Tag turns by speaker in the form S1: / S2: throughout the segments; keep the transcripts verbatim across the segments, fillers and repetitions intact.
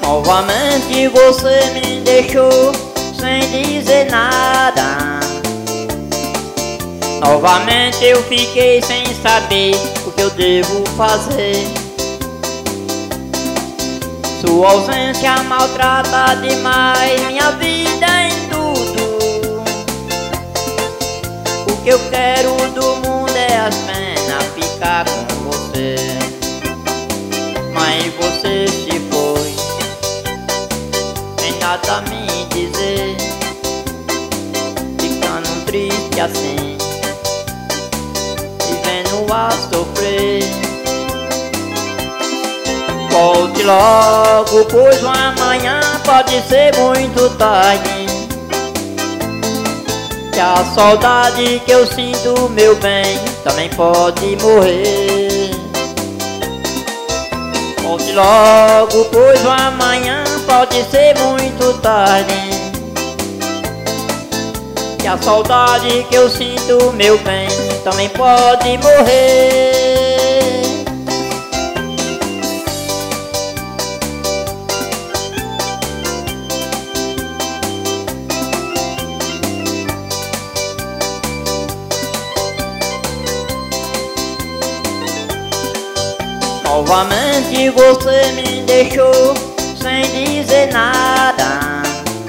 S1: Novamente você me deixou sem dizer nada. Novamente eu fiquei sem saber o que eu devo fazer. Sua ausência maltrata demais minha vida em tudo. O que eu quero do mundo é apenas ficar com você. Mas você se foi sem nada me dizer, ficando triste assim, vivendo a sofrer. Volte logo, pois o amanhã pode ser muito tarde. Que a saudade que eu sinto, meu bem, também pode morrer. Volte logo, pois o amanhã pode ser muito tarde. Que a saudade que eu sinto, meu bem, também pode morrer. Novamente você me deixou sem dizer nada.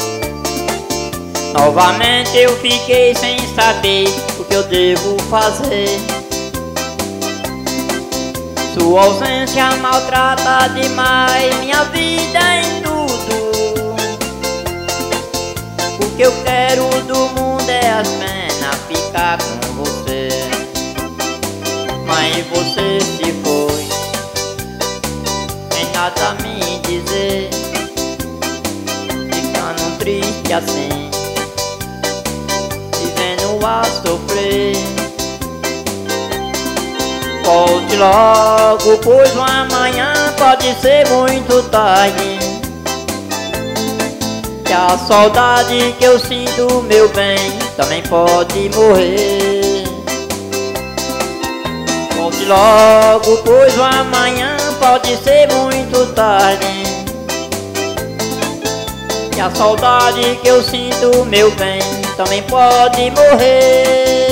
S1: Novamente eu fiquei sem saber o que eu devo fazer. Sua ausência maltrata demais minha vida em tudo. O que eu quero do mundo é apenas ficar com você. Mas você se foi sem nada me dizer, ficando triste assim, vivendo a sofrer. Volte logo, pois o amanhã pode ser muito tarde. Que a saudade que eu sinto, meu bem, também pode morrer. Volte logo, pois o amanhã pode ser muito tarde. Que a saudade que eu sinto, meu bem, também pode morrer.